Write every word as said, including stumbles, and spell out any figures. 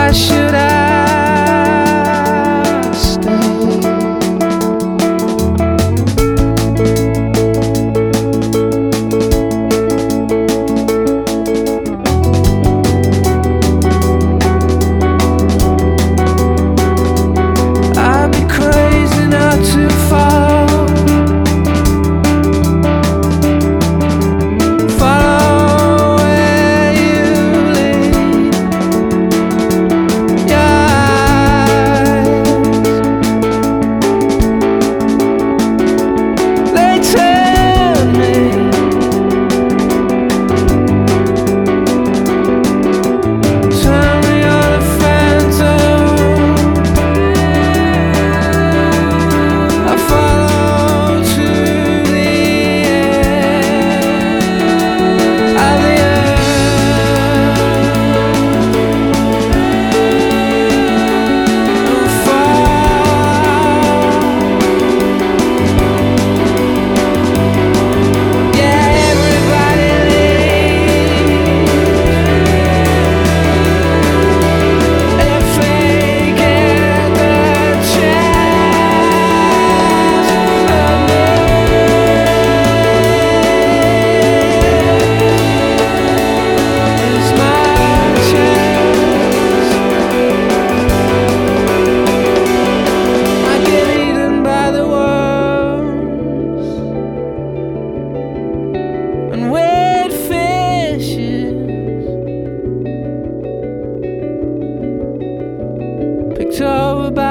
why should I stay? I'd be crazy not to follow, follow where you lead. Your eyes, they tell me tell me you're the phantom I follow to the end of the earth. Fall. Yeah, everybody leaves if they get the chance. It's my chance. I get eaten by the worms and wade fishes, picked over by